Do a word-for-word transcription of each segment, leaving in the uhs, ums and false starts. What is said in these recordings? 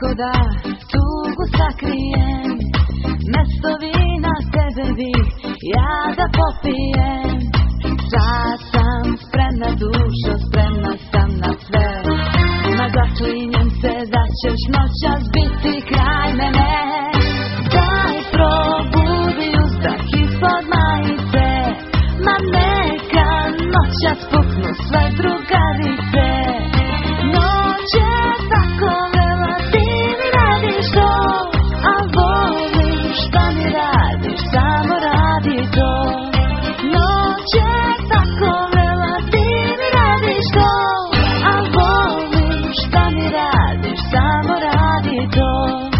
kako da tugu sakrijem, mesto vina tebe vi, ja da popijem. Sad sam spremna dušo, spremna sam na sve, ma zaklinjem se da ćeš noćas biti kraj mene. Daj probudi uzdah ispod majice, ma neka noćas puknu sve drugarice. Noć je tako vela, ti mi radiš to, a volim šta mi radiš, samo radi to. Noć je tako vela, ti mi radiš to, a volim šta mi radiš, samo radi to.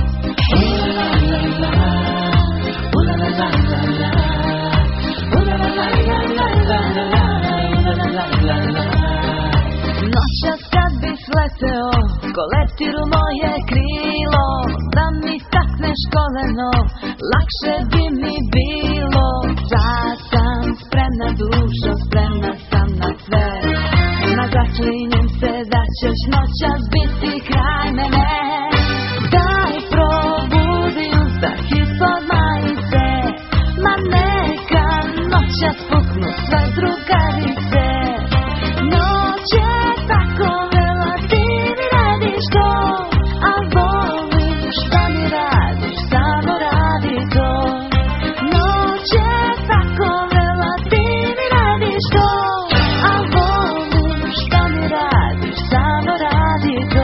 Noćas kad bi sleteo ko letir u moje krilo, da mi takneš koleno, lakše bi mi bilo. Sad sam spremna dušo, spremna sam na sve, ma zaklinjem se da ćeš noćas biti kraj mene. Daj probudi uzdah ispod majice, ma neka noćas puknu sve drugarice. Noć je tako vela, ti mi radiš to, a volim šta mi radiš, samo radi to. Noć je tako vela, ti mi radiš to, a volim šta mi radiš, samo radi to.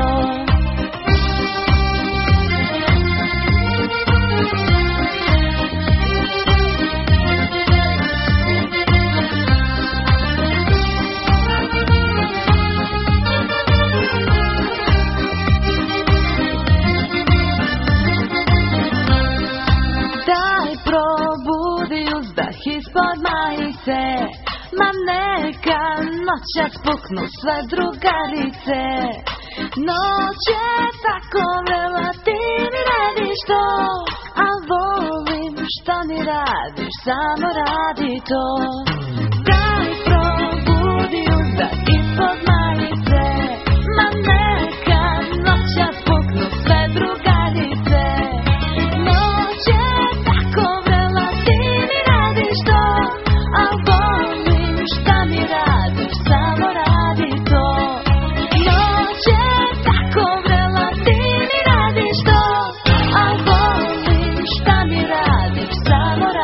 Daj probudi uzdah ispod majice, ma neka noćas puknu sve drugarice. Noć je tako vela, ti mi radiš to, a volim šta mi radiš, samo radi to. Daj probudi uzdah ispod majice, ma neka noćas puknu sve drugarice. Noć je tako vrela, ti mi radiš to, a volim šta mi radiš, samo radi to. Noć je tako vrela, ti mi radiš to, a volim šta mi radiš, samo